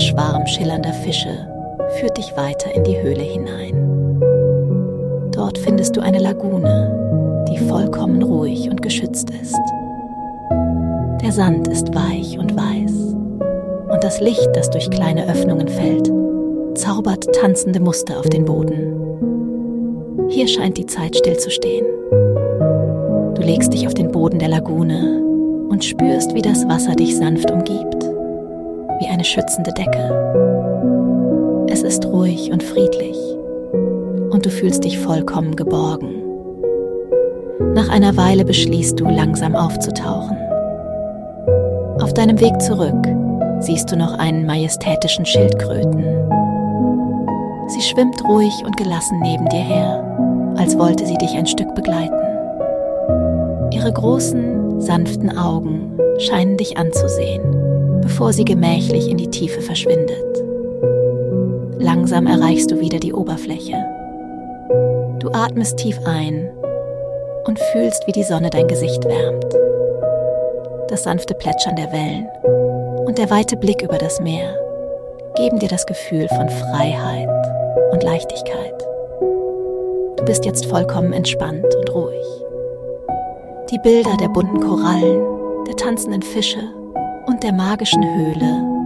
Schwarm schillernder Fische führt dich weiter in die Höhle hinein. Dort findest du eine Lagune, die vollkommen ruhig und geschützt ist. Der Sand ist weich und weiß und das Licht, das durch kleine Öffnungen fällt, zaubert tanzende Muster auf den Boden. Hier scheint die Zeit stillzustehen. Du legst dich auf den Boden der Lagune und spürst, wie das Wasser dich sanft umgibt, wie eine schützende Decke. Es ist ruhig und friedlich und du fühlst dich vollkommen geborgen. Nach einer Weile beschließt du, langsam aufzutauchen. Auf deinem Weg zurück siehst du noch einen majestätischen Schildkröten. Sie schwimmt ruhig und gelassen neben dir her, als wollte sie dich ein Stück begleiten. Ihre großen, sanften Augen scheinen dich anzusehen, bevor sie gemächlich in die Tiefe verschwindet. Langsam erreichst du wieder die Oberfläche. Du atmest tief ein und fühlst, wie die Sonne dein Gesicht wärmt. Das sanfte Plätschern der Wellen und der weite Blick über das Meer geben dir das Gefühl von Freiheit und Leichtigkeit. Du bist jetzt vollkommen entspannt und ruhig. Die Bilder der bunten Korallen, der tanzenden Fische und der magischen Höhle